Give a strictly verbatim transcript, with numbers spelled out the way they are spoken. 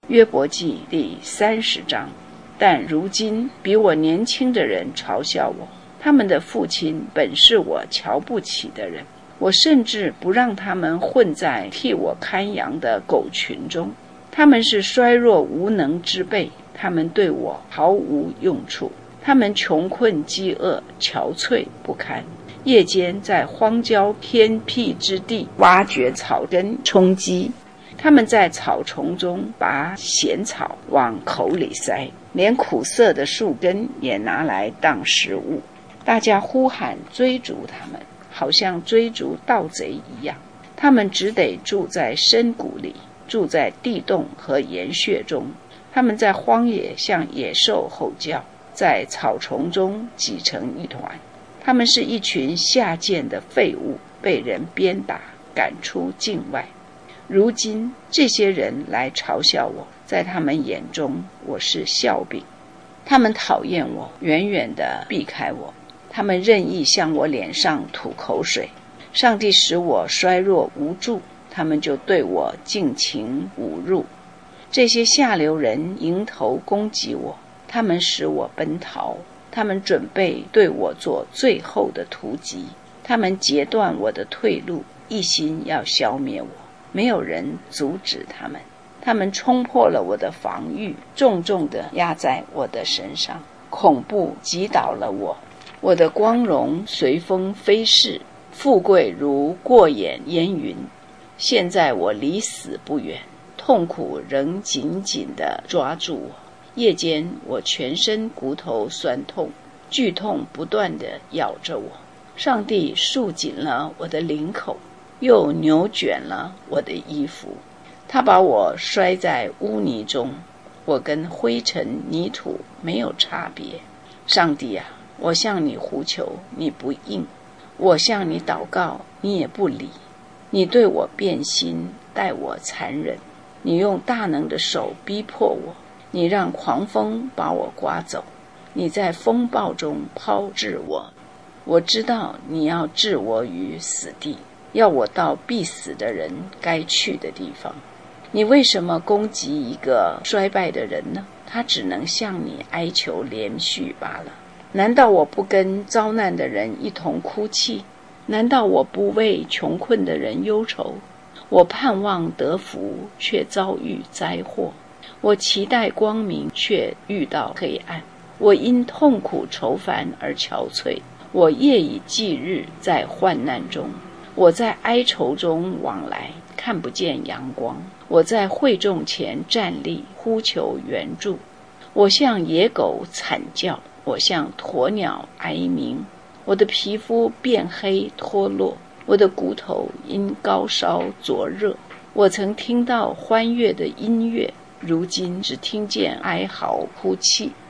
约伯记第三十章。但如今比我年轻的人嘲笑我，他们的父亲本是我瞧不起的人，我甚至不让他们混在替我看羊的狗群中。他们是衰弱无能之辈，他们对我毫无用处。他们穷困饥饿，憔悴不堪，夜间在荒郊偏僻之地挖掘草根充饥。他们在草丛中把咸草往口里塞，连苦涩的树根也拿来当食物。大家呼喊追逐他们，好像追逐盗贼一样。他们只得住在深谷里，住在地洞和岩穴中。他们在荒野向野兽吼叫，在草丛中挤成一团。他们是一群下贱的废物，被人鞭打，赶出境外。如今这些人来嘲笑我，在他们眼中我是笑柄。他们讨厌我，远远地避开我，他们任意向我脸上吐口水。上帝使我衰弱无助，他们就对我尽情侮辱。这些下流人迎头攻击我，他们使我奔逃，他们准备对我做最后的突击。他们截断我的退路，一心要消灭我，没有人阻止他们。他们冲破了我的防御，重重地压在我的身上，恐怖击倒了我。我的光荣随风飞逝，富贵如过眼烟云。现在我离死不远，痛苦仍紧紧地抓住我。夜间我全身骨头酸痛，剧痛不断地咬着我。上帝束紧了我的领口，又扭卷了我的衣服。他把我摔在污泥中，我跟灰尘泥土没有差别。上帝啊，我向你呼求，你不应；我向你祷告，你也不理。你对我变心，待我残忍。你用大能的手逼迫我，你让狂风把我刮走。你在风暴中抛掷我。我知道你要置我于死地，要我到必死的人该去的地方。你为什么攻击一个衰败的人呢？他只能向你哀求怜恤罢了。难道我不跟遭难的人一同哭泣？难道我不为穷困的人忧愁？我盼望得福，却遭遇灾祸；我期待光明，却遇到黑暗。我因痛苦愁烦而憔悴，我夜以继日在患难中。我在哀愁中往来，看不见阳光。我在会众前站立，呼求援助。我像野狗惨叫，我像鸵鸟哀鸣。我的皮肤变黑脱落，我的骨头因高烧灼热。我曾听到欢悦的音乐，如今只听见哀嚎哭泣。